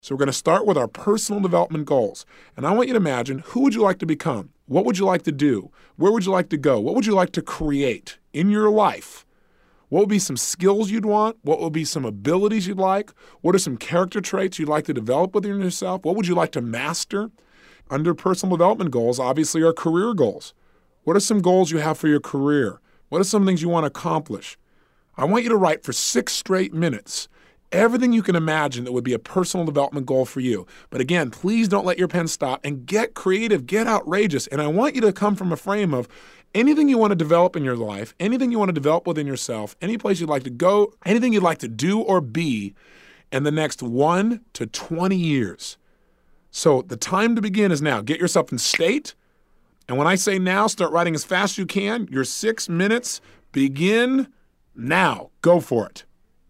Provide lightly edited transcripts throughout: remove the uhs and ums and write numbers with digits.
So we're going to start with our personal development goals. And I want you to imagine, who would you like to become? What would you like to do? Where would you like to go? What would you like to create in your life? What would be some skills you'd want? What would be some abilities you'd like? What are some character traits you'd like to develop within yourself? What would you like to master? Under personal development goals, obviously, are career goals. What are some goals you have for your career? What are some things you want to accomplish? I want you to write for 6 straight minutes everything you can imagine that would be a personal development goal for you. But again, please don't let your pen stop and get creative, get outrageous. And I want you to come from a frame of anything you want to develop in your life, anything you want to develop within yourself, any place you'd like to go, anything you'd like to do or be in the next 1 to 20 years. So the time to begin is now. Get yourself in state. And when I say now, start writing as fast as you can. Your 6 minutes begin now. Go for it.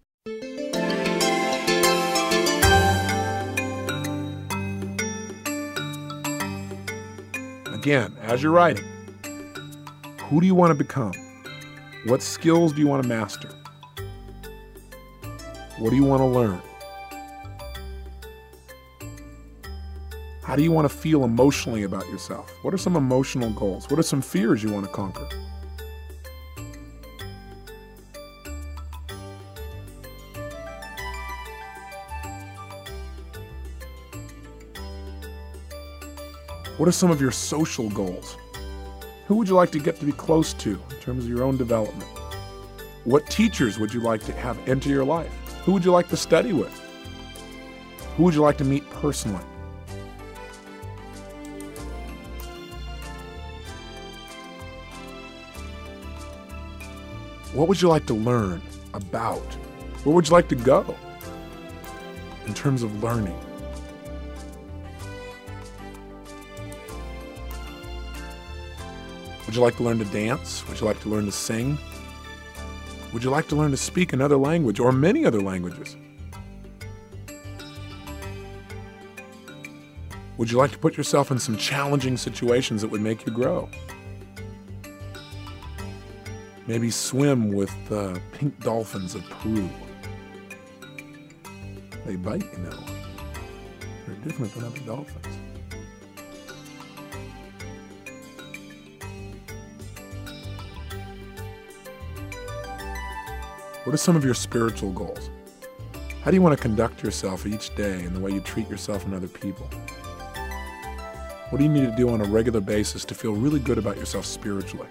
Again, as you're writing, who do you want to become? What skills do you want to master? What do you want to learn? How do you want to feel emotionally about yourself? What are some emotional goals? What are some fears you want to conquer? What are some of your social goals? Who would you like to get to be close to in terms of your own development? What teachers would you like to have enter your life? Who would you like to study with? Who would you like to meet personally? What would you like to learn about? Where would you like to go in terms of learning? Would you like to learn to dance? Would you like to learn to sing? Would you like to learn to speak another language or many other languages? Would you like to put yourself in some challenging situations that would make you grow? Maybe swim with the pink dolphins of Peru. They bite, you know. They're different than other dolphins. What are some of your spiritual goals? How do you want to conduct yourself each day in the way you treat yourself and other people? What do you need to do on a regular basis to feel really good about yourself spiritually?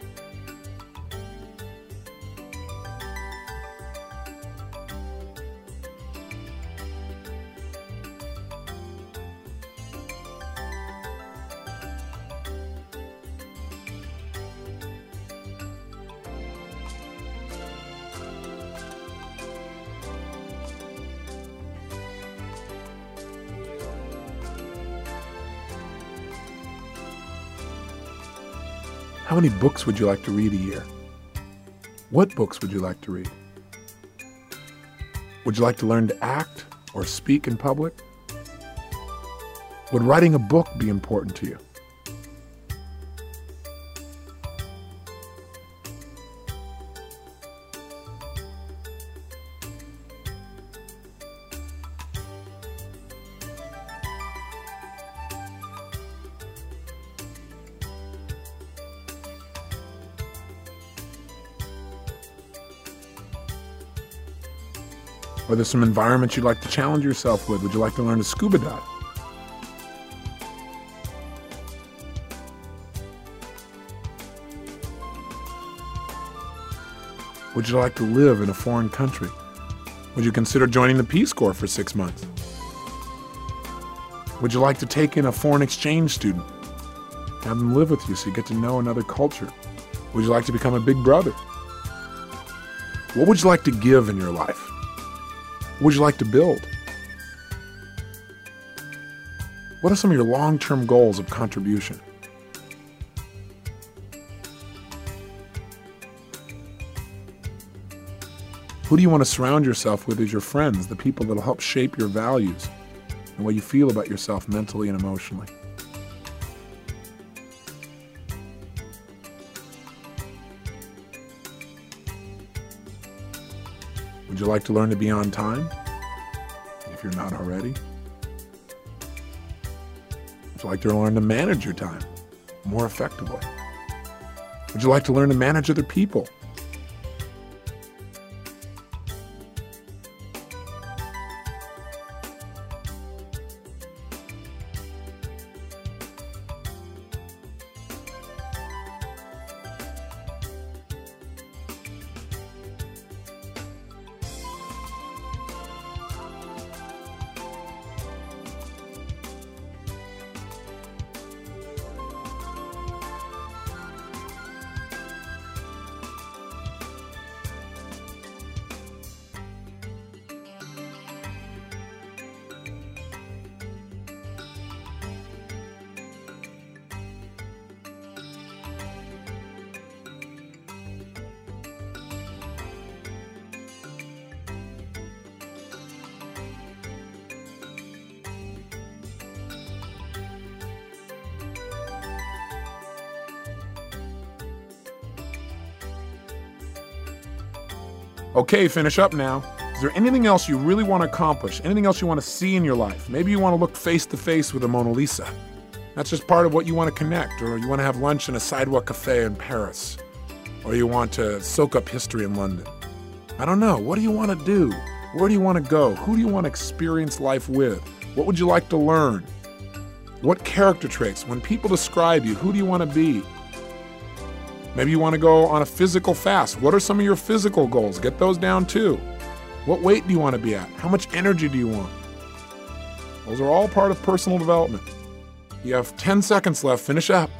How many books would you like to read a year? What books would you like to read? Would you like to learn to act or speak in public? Would writing a book be important to you? Are there some environments you'd like to challenge yourself with? Would you like to learn to scuba dive? Would you like to live in a foreign country? Would you consider joining the Peace Corps for 6 months? Would you like to take in a foreign exchange student? Have them live with you so you get to know another culture? Would you like to become a big brother? What would you like to give in your life? What would you like to build? What are some of your long-term goals of contribution? Who do you want to surround yourself with as your friends, the people that will help shape your values and what you feel about yourself mentally and emotionally? Would you like to learn to be on time, if you're not already? Would you like to learn to manage your time more effectively? Would you like to learn to manage other people? Okay, finish up now. Is there anything else you really want to accomplish? Anything else you want to see in your life? Maybe you want to look face to face with the Mona Lisa. That's just part of what you want to connect, or you want to have lunch in a sidewalk cafe in Paris, or you want to soak up history in London. I don't know. What do you want to do? Where do you want to go? Who do you want to experience life with? What would you like to learn? What character traits? When people describe you, who do you want to be? Maybe you want to go on a physical fast. What are some of your physical goals? Get those down too. What weight do you want to be at? How much energy do you want? Those are all part of personal development. You have 10 seconds left. Finish up.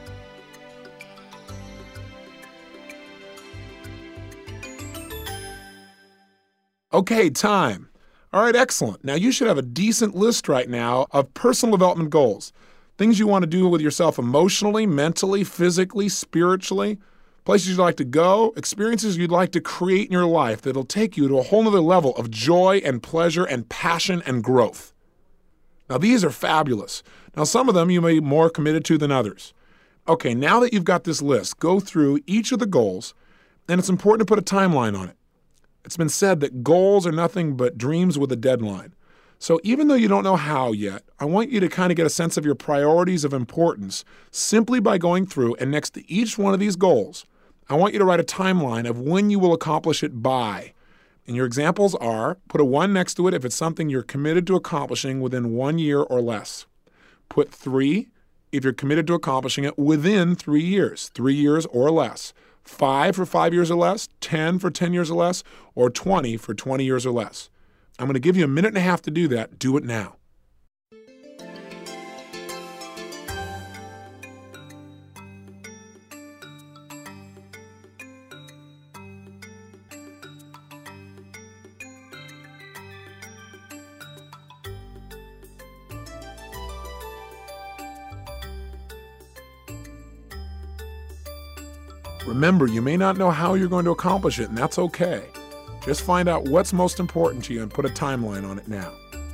Okay, time. All right, excellent. Now you should have a decent list right now of personal development goals. Things you want to do with yourself emotionally, mentally, physically, spiritually, places you'd like to go, experiences you'd like to create in your life that'll take you to a whole nother level of joy and pleasure and passion and growth. Now, these are fabulous. Now, some of them you may be more committed to than others. Okay, now that you've got this list, go through each of the goals, and it's important to put a timeline on it. It's been said that goals are nothing but dreams with a deadline. So even though you don't know how yet, I want you to kind of get a sense of your priorities of importance simply by going through, and next to each one of these goals, I want you to write a timeline of when you will accomplish it by. And your examples are, put a 1 next to it if it's something you're committed to accomplishing within 1 year or less. Put 3 if you're committed to accomplishing it within 3 years, 3 years or less. 5 for 5 years or less, 10 for 10 years or less, or 20 for 20 years or less. I'm going to give you a minute and a half to do that. Do it now. Remember, you may not know how you're going to accomplish it, and that's okay. Just find out what's most important to you and put a timeline on it now.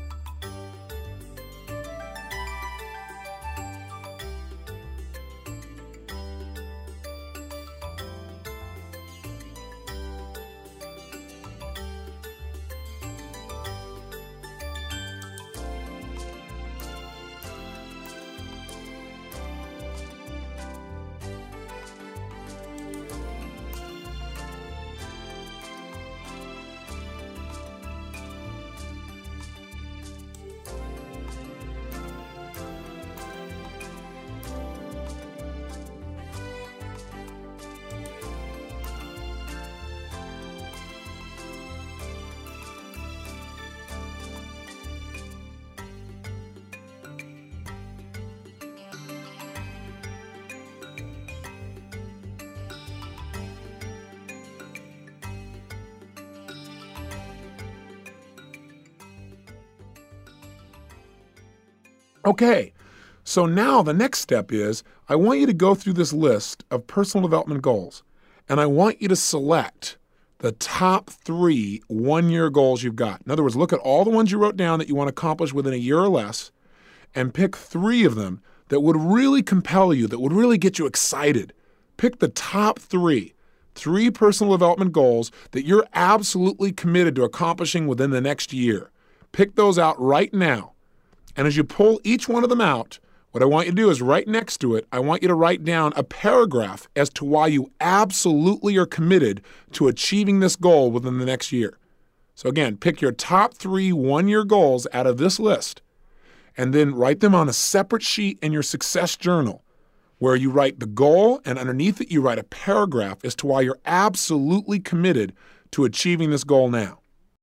Okay, so now the next step is I want you to go through this list of personal development goals, and I want you to select the top 3 one-year goals you've got. In other words, look at all the ones you wrote down that you want to accomplish within a year or less, and pick 3 of them that would really compel you, that would really get you excited. Pick the top 3 personal development goals that you're absolutely committed to accomplishing within the next year. Pick those out right now. And as you pull each one of them out, What I want you to do is right next to it, I want you to write down a paragraph as to why you absolutely are committed to achieving this goal within the next year. So again, pick your top 3 one-year goals out of this list and then write them on a separate sheet in your success journal where you write the goal and underneath it you write a paragraph as to why you're absolutely committed to achieving this goal now.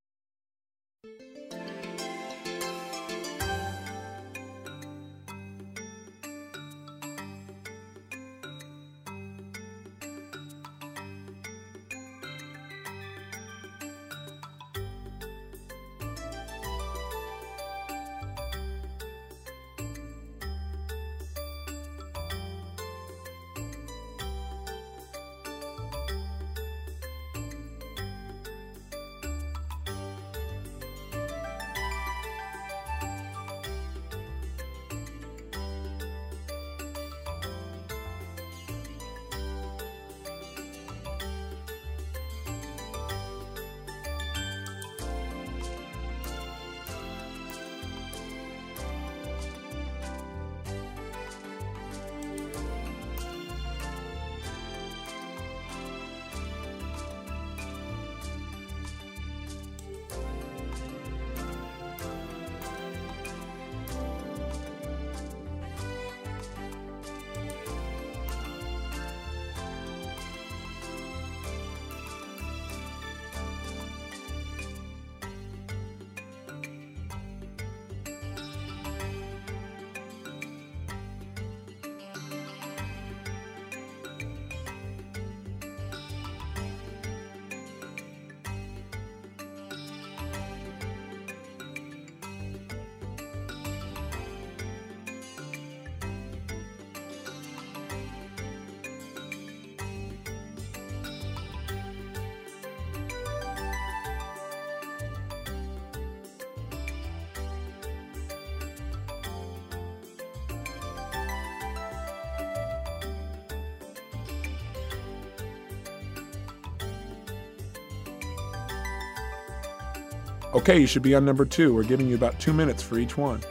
Okay, you should be on number 2. We're giving you about 2 minutes for each one.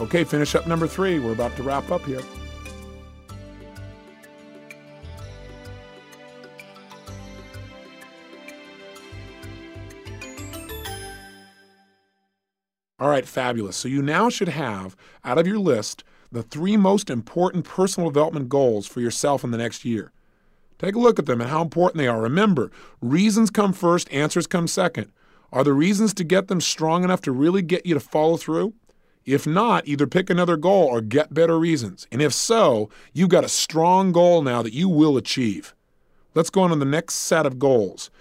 Okay, finish up number 3. We're about to wrap up here. All right, fabulous. So you now should have, out of your list, the 3 most important personal development goals for yourself in the next year. Take a look at them and how important they are. Remember, reasons come first, answers come second. Are the reasons to get them strong enough to really get you to follow through? If not, either pick another goal or get better reasons. And if so, you've got a strong goal now that you will achieve. Let's go on to the next set of goals.